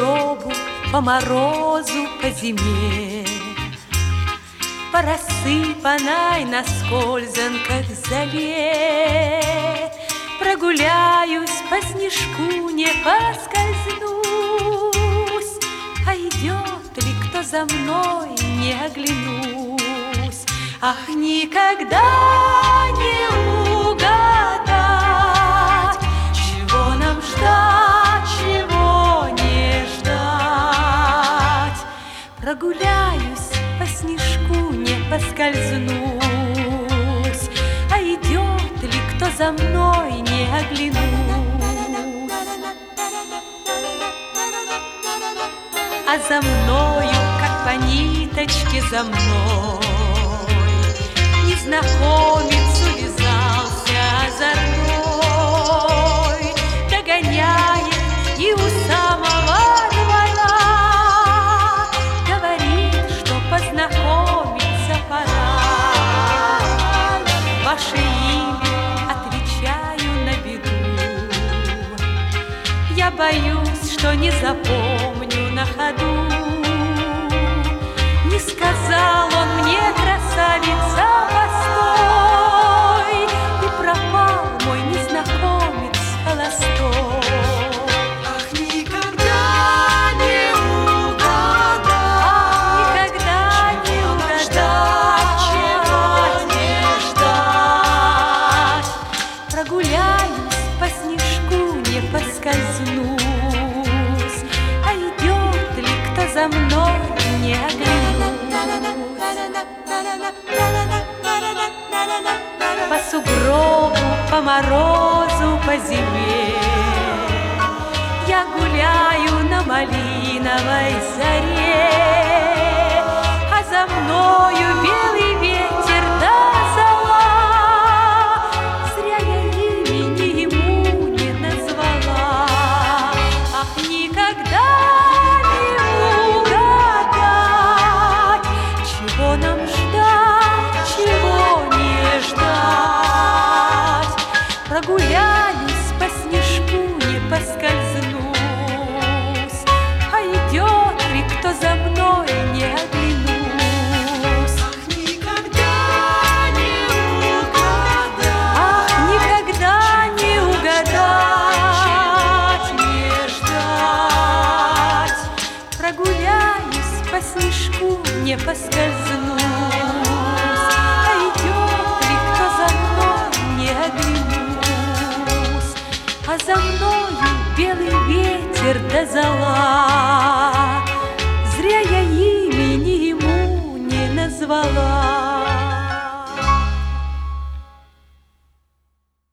сугробу, по морозу, по зиме, по рассыпанной на скользанках зале прогуляюсь, по снежку не поскользнусь, а идет ли кто за мной, не оглянусь. Ах, никогда не угадать, чего нам ждать, чего не ждать. Прогуляюсь, по снежку не поскользнусь, а идет ли кто за мной, не оглянусь. А за мною, как по ниточке за мной, незнакомец увязался озорной, догоняет и у самого двора говорит, что познакомиться пора. Ваше имя, отвечаю на беду, я боюсь, что не запомню на ходу. Не сказал он мне, красавица, постой, и пропал мой незнакомец холостой. Ах, никогда не угадать, никогда не угадать, чего не ждать. Прогуляюсь, по снежку не поскользнусь, а идет ли кто за мной, не оглянусь. По сугробу, по морозу, по зиме я гуляю на малиновой заре, а за мною белый ветер да зола. Зря я имени ему не назвала. Ах, никогда не угадать, чего нам ждать, чего не ждать. Прогуляюсь, по снежку не поскользнусь, а идет ли кто за мной, не оглянусь. Ах, никогда не угадать, Ах, никогда не угадать, не ждать. Прогуляюсь, по снежку не поскользнусь, а идет ли кто за мной, не оглянусь. А за мною белый ветер да зола.